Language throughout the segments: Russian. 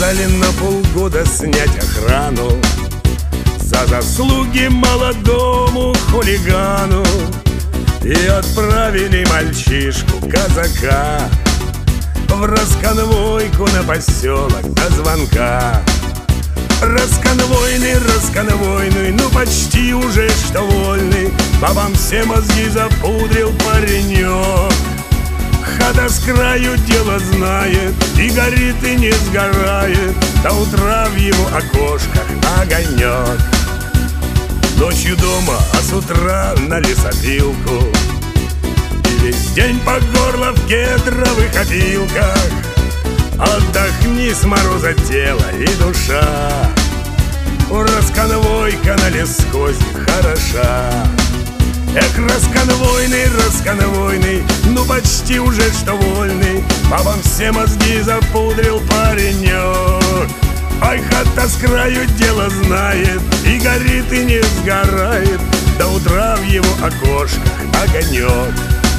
Приказали на полгода снять охрану за заслуги молодому хулигану. И отправили мальчишку казака в расконвойку на поселок до звонка. Расконвойный, расконвойный, ну почти уже что вольный, бабам все мозги запудрил паренек. Хата с краю дело знает, и горит, и не сгорает, до утра в его окошках огонек. Ночью дома, а с утра на лесопилку, и весь день по горло в кедровых опилках. Отдохни с мороза тело и душа, расконвойка на лесхозе хороша. Эх, расконвойный, расконвойный, ну почти уже что вольный, бабам все мозги запудрил паренек. Ай, хата с краю дело знает, и горит, и не сгорает, до утра в его окошках огонек.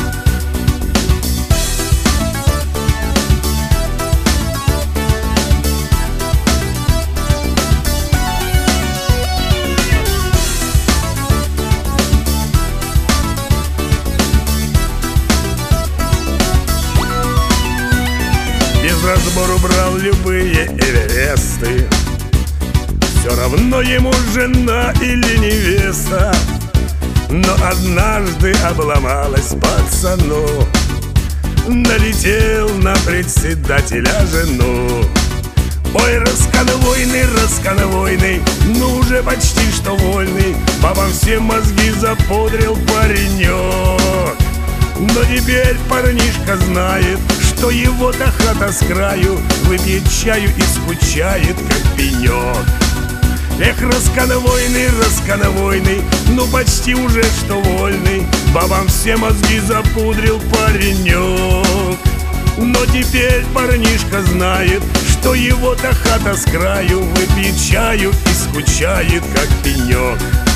Без разбору брал любые эвересты, все равно ему жена или невеста. Но однажды обломалась пацану, налетел на председателя жену. Ой, расконвойный, расконвойный, ну уже почти что вольный, бабам все мозги запудрил паренек. Но теперь парнишка знает, что его-то хата с краю выпьет чаю и скучает, как пенек. Эх, расконвойный, расконвойный, ну почти уже что вольный, бабам все мозги запудрил паренек. Но теперь парнишка знает, что его-то хата с краю выпьет чаю и скучает, как пенек.